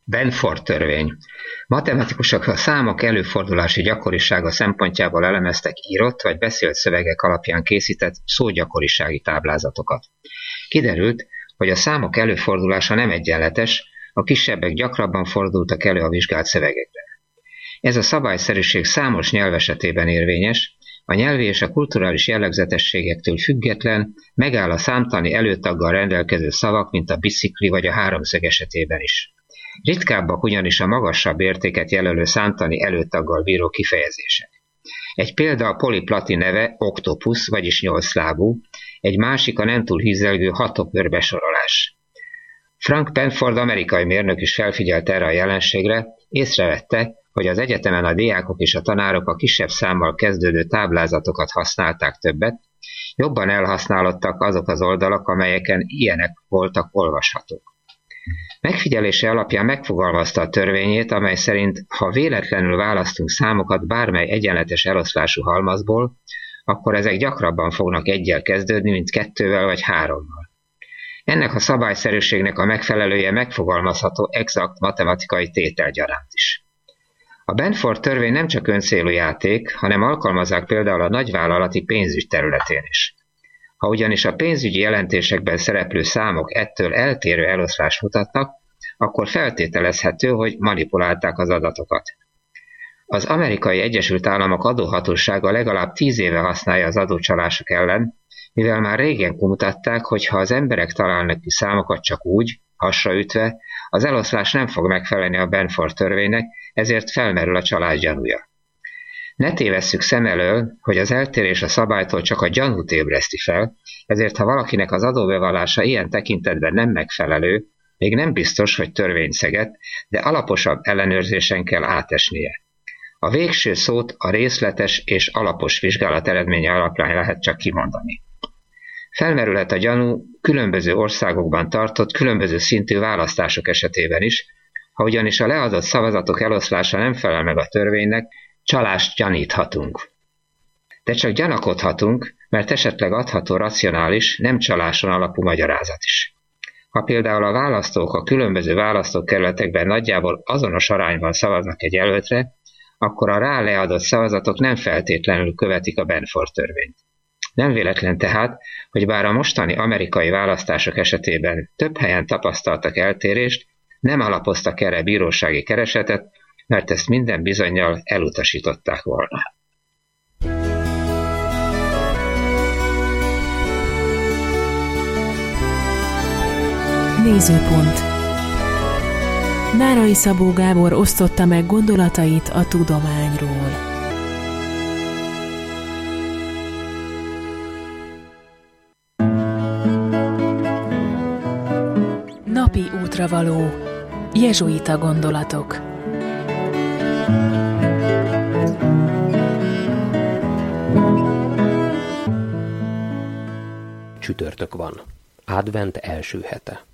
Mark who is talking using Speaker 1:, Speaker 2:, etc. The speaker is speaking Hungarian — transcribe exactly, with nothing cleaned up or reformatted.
Speaker 1: Benford törvény. Matematikusok a számok előfordulási gyakorisága szempontjából elemeztek írott vagy beszélt szövegek alapján készített szógyakorisági táblázatokat. Kiderült, hogy a számok előfordulása nem egyenletes, a kisebbek gyakrabban fordultak elő a vizsgált szövegekben. Ez a szabályszerűség számos nyelv esetében érvényes, a nyelvi és a kulturális jellegzetességektől független megáll a számtani előtaggal rendelkező szavak, mint a bicikli vagy a háromszög esetében is. Ritkábbak ugyanis a magasabb értéket jelölő számtani előtaggal bíró kifejezések. Egy példa a poliplati neve oktopusz, vagyis nyolclábú, egy másik a nem túl hízelgő hatokőr besorolás. Frank Benford amerikai mérnök is felfigyelt erre a jelenségre, észrevette, hogy az egyetemen a diákok és a tanárok a kisebb számmal kezdődő táblázatokat használták többet, jobban elhasználottak azok az oldalak, amelyeken ilyenek voltak olvashatók. Megfigyelése alapján megfogalmazta a törvényét, amely szerint, ha véletlenül választunk számokat bármely egyenletes eloszlású halmazból, akkor ezek gyakrabban fognak egyel kezdődni, mint kettővel vagy hárommal. Ennek a szabályszerűségnek a megfelelője megfogalmazható exakt matematikai tétel gyaránt is. A Benford törvény nem csak öncélú játék, hanem alkalmazzák például a nagyvállalati pénzügy területén is. Ha ugyanis a pénzügyi jelentésekben szereplő számok ettől eltérő eloszlást mutatnak, akkor feltételezhető, hogy manipulálták az adatokat. Az Amerikai Egyesült Államok adóhatósága legalább tíz éve használja az adócsalások ellen, mivel már régen mutatták, hogy ha az emberek találnak ki számokat csak úgy, hasraütve, az eloszlás nem fog megfelelni a Benford törvénynek, ezért felmerül a csalás gyanúja. Ne tévesszük szem elől, hogy az eltérés a szabálytól csak a gyanút ébreszti fel, ezért ha valakinek az adóbevallása ilyen tekintetben nem megfelelő, még nem biztos, hogy törvényszegett, de alaposabb ellenőrzésen kell átesnie. A végső szót a részletes és alapos vizsgálat eredménye alapján lehet csak kimondani. Felmerülhet a gyanú különböző országokban tartott, különböző szintű választások esetében is, ha ugyanis a leadott szavazatok eloszlása nem felel meg a törvénynek, csalást gyaníthatunk. De csak gyanakodhatunk, mert esetleg adható racionális, nem csaláson alapú magyarázat is. Ha például a választók a különböző választókerületekben nagyjából azonos arányban szavaznak egy jelöltre, akkor a rá leadott szavazatok nem feltétlenül követik a Benford törvényt. Nem véletlen tehát, hogy bár a mostani amerikai választások esetében több helyen tapasztaltak eltérést, nem alapoztak erre bírósági keresetet, mert ezt minden bizonnyal elutasították volna.
Speaker 2: Nézőpont. Nárai Szabó Gábor osztotta meg gondolatait a tudományról. Napi útravaló. Jezsuita gondolatok.
Speaker 3: Csütörtök van. Advent első hete.